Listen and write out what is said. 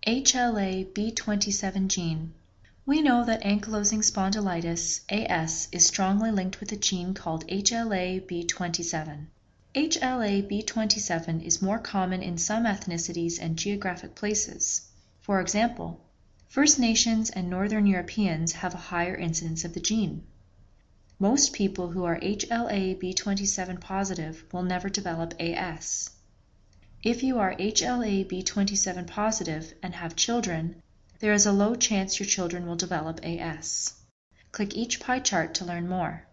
HLA-B27 gene. We know that ankylosing spondylitis, AS, is strongly linked with a gene called HLA-B27. HLA-B27 is more common in some ethnicities and geographic places. For example, First Nations and Northern Europeans have a higher incidence of the gene. Most people who are HLA-B27 positive will never develop AS. If you are HLA-B27 positive and have children, there is a low chance your children will develop AS. Click each pie chart to learn more.